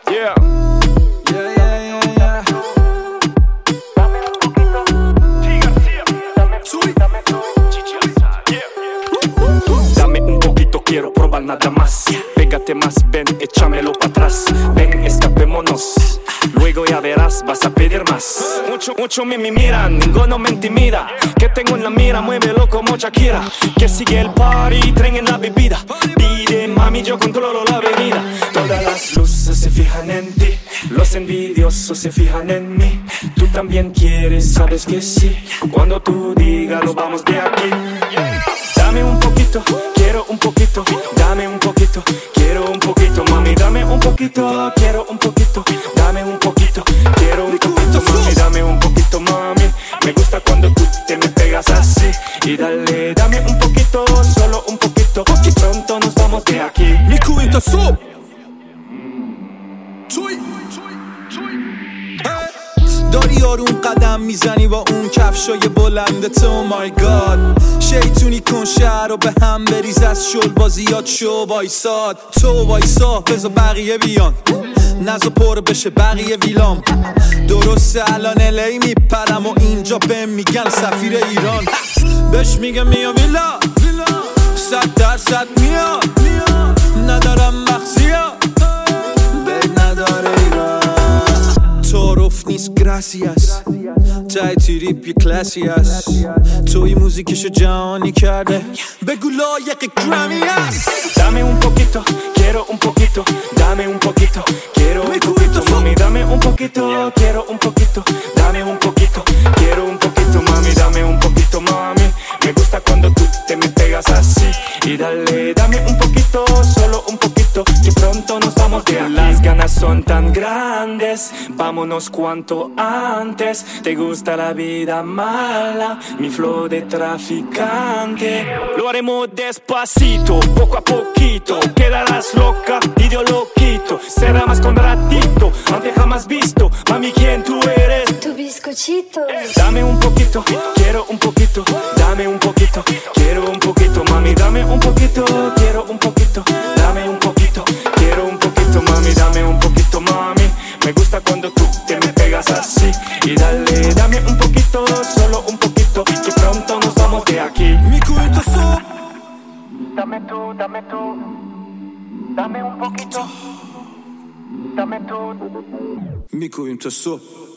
Yeah. Dame un poquito, quiero probar nada más. Pégate más, ven, échamelo para atrás. Ven, escapémonos. Luego ya verás, vas a pedir más. Mucho me miran, ninguno me intimida. Que tengo en la mira, muévelo como Shakira. Que sigue el party, tren en la bebida. Pide, mami, yo controlo la avenida. Todas las luces se fijan en ti. Los envidiosos se fijan en mí. Tú también quieres, sabes que sí. Cuando tú digas, nos vamos de aquí. Dame un poquito, quiero un poquito. Dame un poquito, quiero un poquito. Mami, dame un poquito, quiero un poquito. Dame un poquito, quiero un poquito. Mami, dame un poquito, mami. Me gusta cuando tú te me pegas así. Y dale, dame un poquito, solo un poquito. Y pronto nos vamos de aquí. Miku inte så. داری آروم قدم میزنی با اون کفشای بلندت. oh my god شیطونی کن شهر رو به هم بریز از شل بازیات شو وایساد. تو وایسا بذار بقیه بیان نزا پر بشه بقیه ویلام. درسته الان الی میپرم و اینجا بهم میگن سفیر ایران. بهش میگم میا ویلا 100% میاد. ندارم مخزیا بد نداره ایران. تعارف نیست گراسیاس تای تریپ یه کلاسی هست. توی موزیکشو جهانی کرده بگو لایق گرامی هست. Dame un poquito, quiero un poquito. Dame un poquito, quiero un poquito. Mami, dame un poquito, quiero un poquito. Dame un poquito, quiero un poquito. Mami, dame un poquito, mami. Me gusta cuando tú te me pegas así. Y dale, dame un poquito, solo un poquito. Que pronto nos vamos de aquí. Las ganas son tan grandes, vámonos cuanto antes. Te gusta la vida mala, mi flow de traficante. Lo haremos despacito, poco a poquito. Quedarás loca y yo lo quito. Será más con ratito, antes jamás visto. Mami, ¿quién tú eres? Tu bizcochito. Dame un poquito, quiero un poquito. Dame un poquito, quiero un poquito. Mami, dame un poquito, quiero un poquito. Dame un poquito, quiero un poquito. Mami, dame un poquito, mami. Me gusta cuando tú te me pegas así. Y dale, dame un poquito, solo un poquito. Que pronto nos vamos de aquí. Miku inte så. Dame tú, dame tú. Dame un poquito. Dame tú. Miku inte så.